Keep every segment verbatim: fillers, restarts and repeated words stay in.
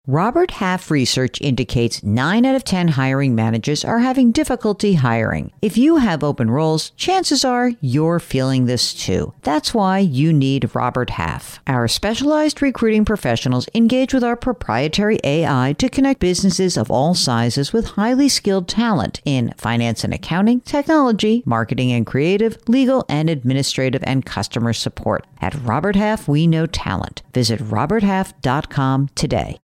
Robert Half research indicates nine out of ten hiring managers are having difficulty hiring. If you have open roles, chances are you're feeling this too. That's why you need Robert Half. Our specialized recruiting professionals engage with our proprietary A I to connect businesses of all sizes with highly skilled talent in finance and accounting, technology, marketing and creative, legal and administrative, and customer support. At Robert Half, we know talent. Visit robert half dot com today.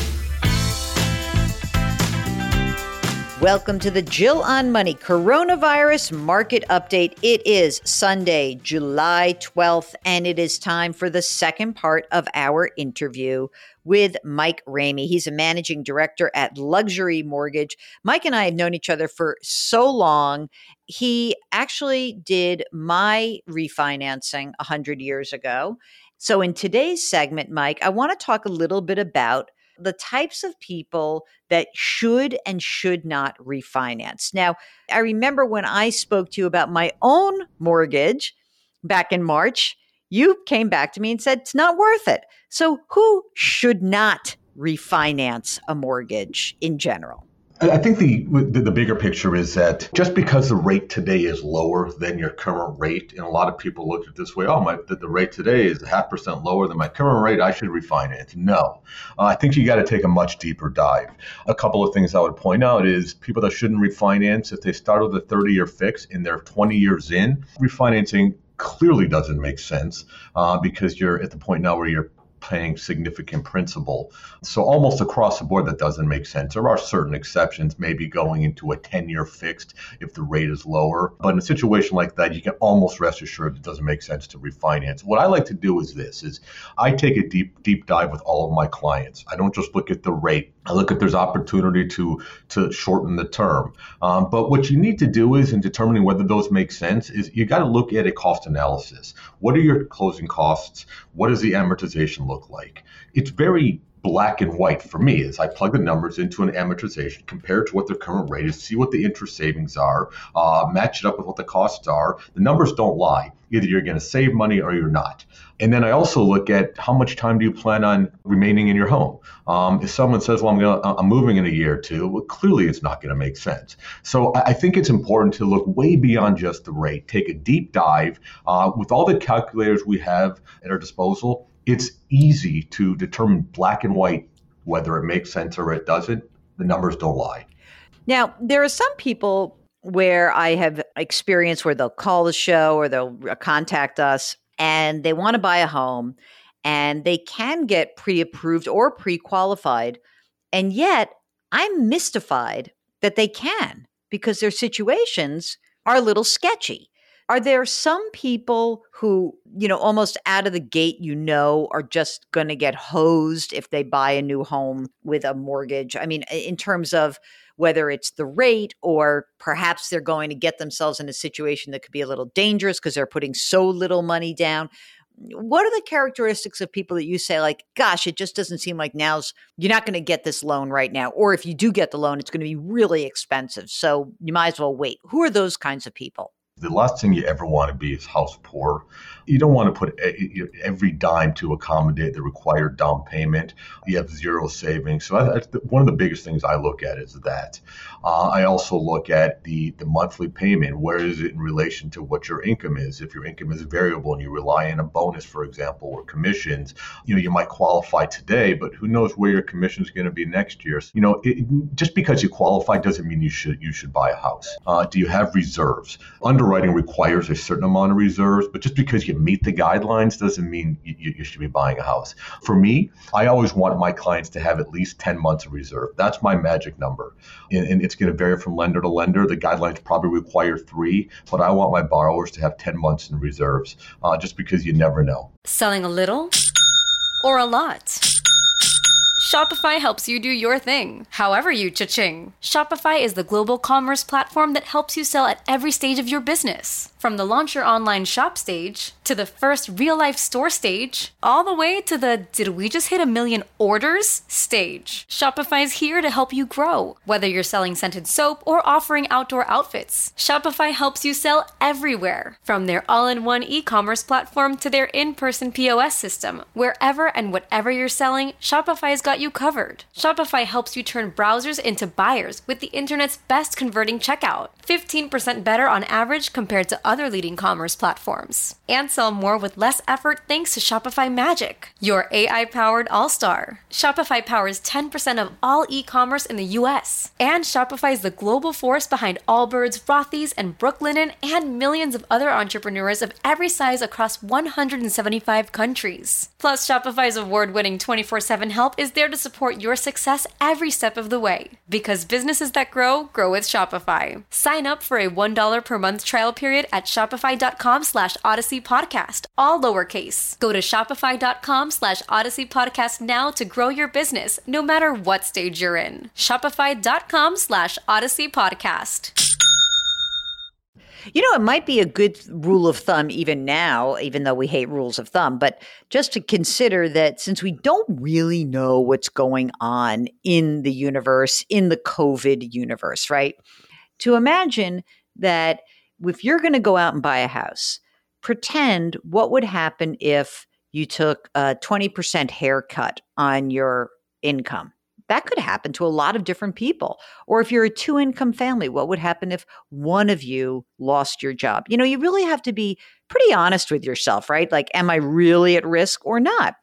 Welcome to the Jill on Money Coronavirus Market Update. It is Sunday, July twelfth, and it is time for the second part of our interview with Mike Ramey. He's a managing director at Luxury Mortgage. Mike and I have known each other for so long. He actually did my refinancing one hundred years ago. So in today's segment, Mike, I want to talk a little bit about the types of people that should and should not refinance. Now, I remember when I spoke to you about my own mortgage back in March, you came back to me and said, it's not worth it. So who should not refinance a mortgage in general? I think the, the the bigger picture is that just because the rate today is lower than your current rate, and a lot of people look at it this way, oh, my the, the rate today is a half percent lower than my current rate, I should refinance. No, uh, I think you got to take a much deeper dive. A couple of things I would point out is people that shouldn't refinance, if they start with a thirty-year fix and they're twenty years in, refinancing clearly doesn't make sense uh, because you're at the point now where you're paying significant principal. So almost across the board, that doesn't make sense. There are certain exceptions, maybe going into a ten-year fixed if the rate is lower. But in a situation like that, you can almost rest assured it doesn't make sense to refinance. What I like to do is this, is I take a deep, deep dive with all of my clients. I don't just look at the rate. I look at there's opportunity to, to shorten the term. Um, but what you need to do is, in determining whether those make sense, is you got to look at a cost analysis. What are your closing costs? What does the amortization look like? It's very black and white for me as I plug the numbers into an amortization, compare it to what their current rate is, see what the interest savings are, uh, match it up with what the costs are. The numbers don't lie. Either you're going to save money or you're not. And then I also look at how much time do you plan on remaining in your home? Um, if someone says, well, I'm, gonna, I'm moving in a year or two, well, clearly it's not going to make sense. So I think it's important to look way beyond just the rate, take a deep dive. Uh, with all the calculators we have at our disposal, it's easy to determine black and white whether it makes sense or it doesn't. The numbers don't lie. Now, there are some people where I have experienced where they'll call the show or they'll contact us and they want to buy a home and they can get pre-approved or pre-qualified. And yet I'm mystified that they can because their situations are a little sketchy. Are there some people who, you know, almost out of the gate, you know, are just going to get hosed if they buy a new home with a mortgage? I mean, in terms of whether it's the rate or perhaps they're going to get themselves in a situation that could be a little dangerous because they're putting so little money down. What are the characteristics of people that you say, like, gosh, it just doesn't seem like now's, you're not going to get this loan right now. Or if you do get the loan, it's going to be really expensive. So you might as well wait. Who are those kinds of people? The last thing you ever want to be is house poor. You don't want to put every dime to accommodate the required down payment. You have zero savings. So I, one of the biggest things I look at is that. Uh, I also look at the, the monthly payment. Where is it in relation to what your income is? If your income is variable and you rely on a bonus, for example, or commissions, you know, you might qualify today, but who knows where your commission is going to be next year. So, you know, it, just because you qualify doesn't mean you should you should buy a house. Uh, do you have reserves? Underwriting requires a certain amount of reserves, but just because you meet the guidelines doesn't mean you, you should be buying a house. For me, I always want my clients to have at least ten months of reserve. That's my magic number. And, and it's going to vary from lender to lender. The guidelines probably require three, but I want my borrowers to have ten months in reserves, uh, just because you never know. Selling a little or a lot? Shopify helps you do your thing, however you cha-ching. Shopify is the global commerce platform that helps you sell at every stage of your business. From the launch your online shop stage, to the first real-life store stage, all the way to the did we just hit a million orders stage. Shopify's here to help you grow. Whether you're selling scented soap or offering outdoor outfits, Shopify helps you sell everywhere. From their all-in-one e-commerce platform to their in-person P O S system, wherever and whatever you're selling, Shopify's got you covered. Shopify helps you turn browsers into buyers with the internet's best converting checkout, fifteen percent better on average compared to other leading commerce platforms. And sell more with less effort thanks to Shopify Magic, your A I-powered all-star. Shopify powers ten percent of all e-commerce in the U S. And Shopify is the global force behind Allbirds, Rothy's, and Brooklinen, and millions of other entrepreneurs of every size across one hundred seventy-five countries. Plus, Shopify's award-winning twenty-four seven help is there to support your success every step of the way. Because businesses that grow, grow with Shopify. Sign up for a one dollar per month trial period at shopify.com slash Odyssey Podcast, all lowercase. Go to shopify.com slash Odyssey Podcast now to grow your business, no matter what stage you're in. Shopify.com slash Odyssey Podcast. You know, it might be a good rule of thumb even now, even though we hate rules of thumb, but just to consider that since we don't really know what's going on in the universe, in the COVID universe, right? To imagine that if you're going to go out and buy a house, pretend what would happen if you took a twenty percent haircut on your income. That could happen to a lot of different people. Or if you're a two-income family, what would happen if one of you lost your job? You know, you really have to be pretty honest with yourself, right? Like, am I really at risk or not?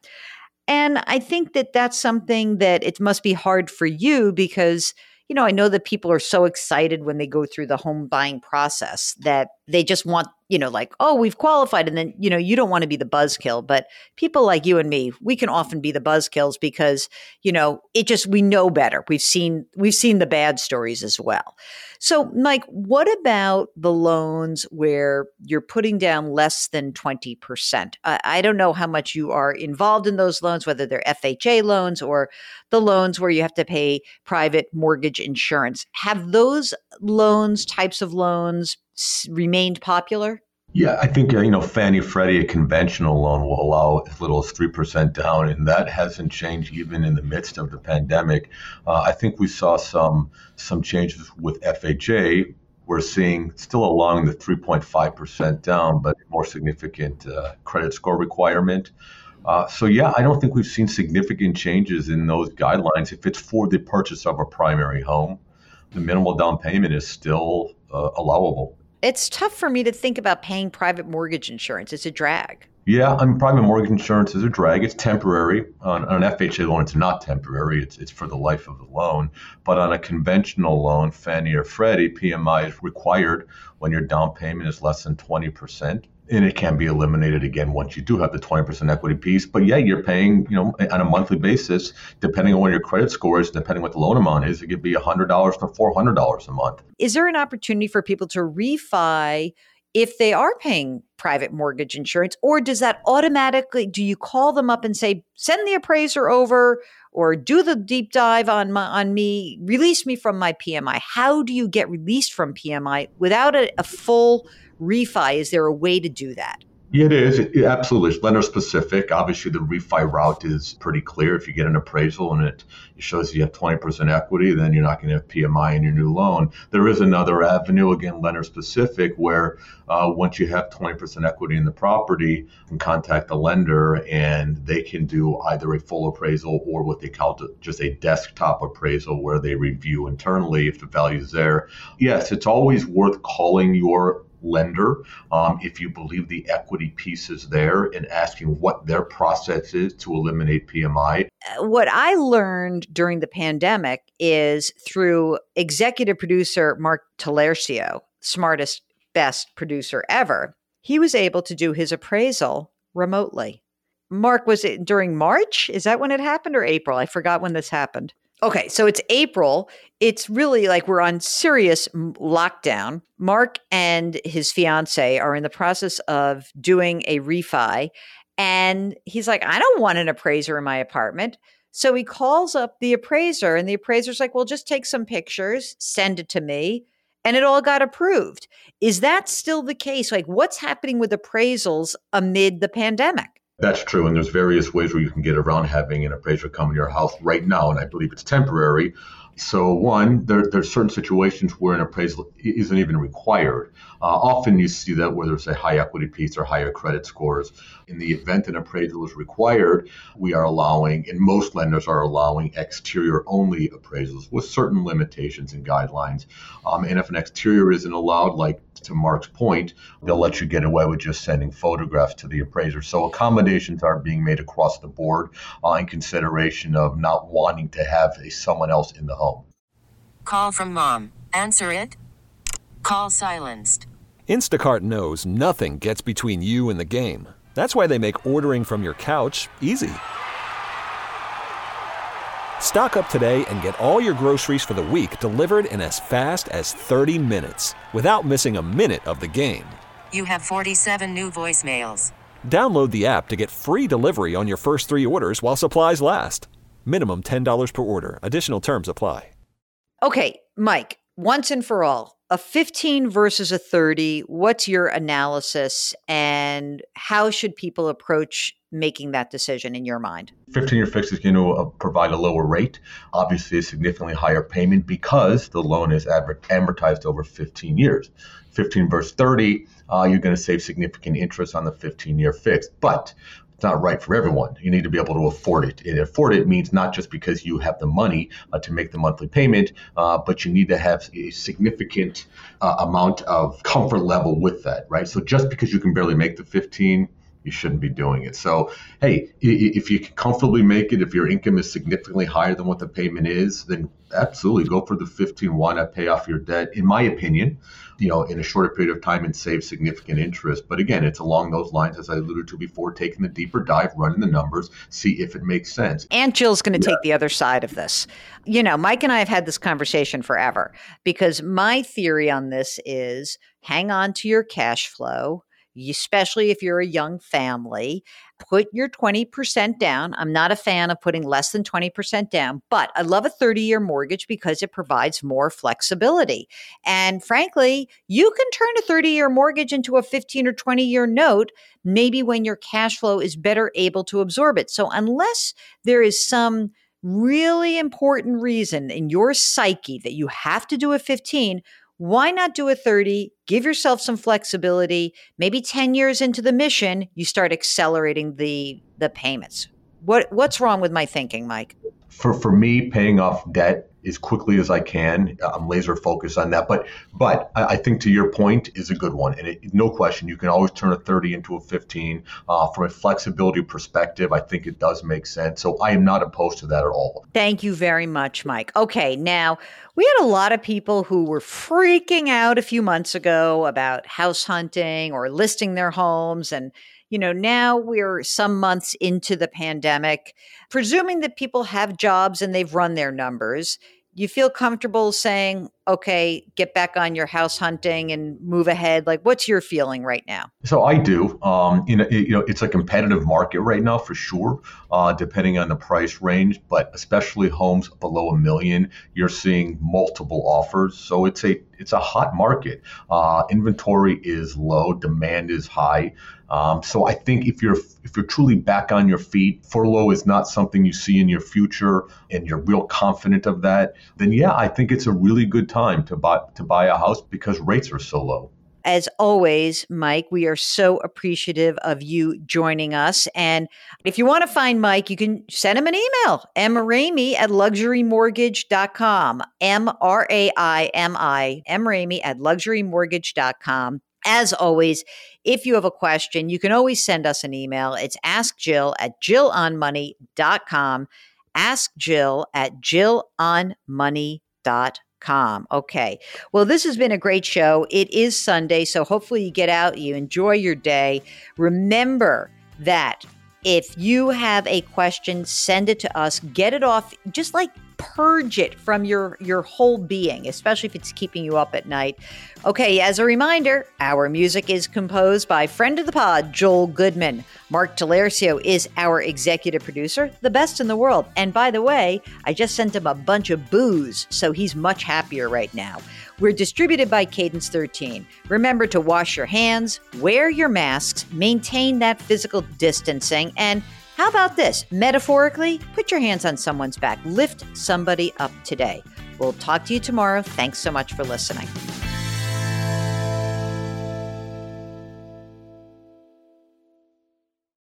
And I think that that's something that it must be hard for you because, you know, I know that people are so excited when they go through the home buying process that they just want, you know, like, oh, we've qualified. And then, you know, you don't want to be the buzzkill, but people like you and me, we can often be the buzzkills because, you know, it just, we know better. We've seen, we've seen the bad stories as well. So Mike, what about the loans where you're putting down less than twenty percent? I, I don't know how much you are involved in those loans, whether they're F H A loans or the loans where you have to pay private mortgage insurance. Have those loans, types of loans, remained popular? Yeah, I think, uh, you know, Fannie Freddie, a conventional loan will allow as little as three percent down, and that hasn't changed even in the midst of the pandemic. Uh, I think we saw some some changes with F H A. We're seeing still along the three point five percent down, but more significant uh, credit score requirement. Uh, so, yeah, I don't think we've seen significant changes in those guidelines. If it's for the purchase of a primary home, the minimal down payment is still uh, allowable. It's tough for me to think about paying private mortgage insurance. It's a drag. Yeah, I mean, private mortgage insurance is a drag. It's temporary. On, on an F H A loan, it's not temporary. It's it's for the life of the loan. But on a conventional loan, Fannie or Freddie, P M I is required when your down payment is less than twenty percent. And it can be eliminated again once you do have the twenty percent equity piece. But yeah, you're paying, you know, on a monthly basis, depending on what your credit score is, depending on what the loan amount is, it could be one hundred dollars to four hundred dollars a month. Is there an opportunity for people to refi if they are paying private mortgage insurance, or does that automatically, do you call them up and say, send the appraiser over or do the deep dive on my, on me, release me from my P M I? How do you get released from P M I without a, a full refi? Is there a way to do that? Yeah, it is. It, it absolutely. It's lender specific. Obviously, the refi route is pretty clear. If you get an appraisal and it, it shows you have twenty percent equity, then you're not going to have P M I in your new loan. There is another avenue, again, lender specific, where uh, once you have twenty percent equity in the property, you can contact the lender and they can do either a full appraisal or what they call just a desktop appraisal where they review internally if the value is there. Yes, it's always worth calling your lender um, if you believe the equity piece is there and asking what their process is to eliminate P M I. What I learned during the pandemic is through executive producer Mark Talercio, smartest, best producer ever. He was able to do his appraisal remotely. Mark, was it during March? Is that when it happened, or April? I forgot when this happened. Okay, so it's April. It's really like we're on serious lockdown. Mark and his fiance are in the process of doing a refi. And he's like, I don't want an appraiser in my apartment. So he calls up the appraiser and the appraiser's like, well, just take some pictures, send it to me. and it all got approved. Is that still the case? Like, what's happening with appraisals amid the pandemic? That's true. And there's various ways where you can get around having an appraiser come to your house right now. And I believe it's temporary. So one, there, there's certain situations where an appraisal isn't even required. Uh, often you see that where there's a high equity piece or higher credit scores. In the event an appraisal is required, we are allowing, and most lenders are allowing, exterior only appraisals with certain limitations and guidelines. Um, and if an exterior isn't allowed, like to Mark's point, they'll let you get away with just sending photographs to the appraiser. So accommodations are being made across the board uh, in consideration of not wanting to have a, someone else in the home. Call from mom. Answer it. Call silenced. Instacart knows nothing gets between you and the game. That's why they make ordering from your couch easy. Stock up today and get all your groceries for the week delivered in as fast as thirty minutes without missing a minute of the game. You have forty-seven new voicemails. Download the app to get free delivery on your first three orders while supplies last. Minimum ten dollars per order. Additional terms apply. Okay, Mike, once and for all, a fifteen versus a thirty, what's your analysis and how should people approach making that decision in your mind? fifteen-year fixed is going to uh, provide a lower rate, obviously a significantly higher payment because the loan is adver- amortized over fifteen years. fifteen versus thirty, uh, you're going to save significant interest on the fifteen-year fixed, but it's not right for everyone. You need to be able to afford it. And afford it means not just because you have the money uh, to make the monthly payment, uh, but you need to have a significant uh, amount of comfort level with that, right? So just because you can barely make the fifteen, you shouldn't be doing it. So, hey, if you can comfortably make it, if your income is significantly higher than what the payment is, then absolutely go for the fifteen. Why not pay off your debt? In my opinion, you know, in a shorter period of time and save significant interest. But again, it's along those lines, as I alluded to before, taking the deeper dive, running the numbers, see if it makes sense. Aunt Jill's going to yeah. take the other side of this. You know, Mike and I have had this conversation forever because my theory on this is hang on to your cash flow. Especially if you're a young family, put your twenty percent down. I'm not a fan of putting less than twenty percent down, but I love a thirty-year mortgage because it provides more flexibility. And frankly, you can turn a thirty-year mortgage into a fifteen or twenty-year note, maybe when your cash flow is better able to absorb it. So unless there is some really important reason in your psyche that you have to do a fifteen, why not do a thirty, give yourself some flexibility, maybe ten years into the mission, you start accelerating the the payments. What What's wrong with my thinking, Mike? For for me, paying off debt as quickly as I can, I'm laser focused on that. But but I think to your point is a good one. And it, no question, you can always turn a thirty into a fifteen. Uh, from a flexibility perspective, I think it does make sense. So I am not opposed to that at all. Thank you very much, Mike. Okay, now we had a lot of people who were freaking out a few months ago about house hunting or listing their homes. And you know, now we're some months into the pandemic, presuming that people have jobs and they've run their numbers. You feel comfortable saying, okay, get back on your house hunting and move ahead? Like, what's your feeling right now? So I do. Um, you know, it, you know, it's a competitive market right now for sure, uh, depending on the price range. But especially homes below a million, you're seeing multiple offers. So it's a it's a hot market. Uh, inventory is low, demand is high. Um, so I think if you're if you're truly back on your feet, furlough is not something you see in your future, and you're real confident of that, then yeah, I think it's a really good time to buy to buy a house because rates are so low. As always, Mike, we are so appreciative of you joining us. And if you want to find Mike, you can send him an email, m ramey at luxury mortgage dot com, M R A I M I, mramey at luxury mortgage dot com. As always, if you have a question, you can always send us an email. It's ask jill at jill on money dot com, ask jill at jill on money dot com. Okay. Well, this has been a great show. It is Sunday, so hopefully you get out, you enjoy your day. Remember that if you have a question, send it to us. Get it off, just like purge it from your, your whole being, especially if it's keeping you up at night. Okay, as a reminder, our music is composed by friend of the pod, Joel Goodman. Mark Talercio is our executive producer, the best in the world. And by the way, I just sent him a bunch of booze, so he's much happier right now. We're distributed by Cadence thirteen. Remember to wash your hands, wear your masks, maintain that physical distancing, and how about this? Metaphorically, put your hands on someone's back. Lift somebody up today. We'll talk to you tomorrow. Thanks so much for listening.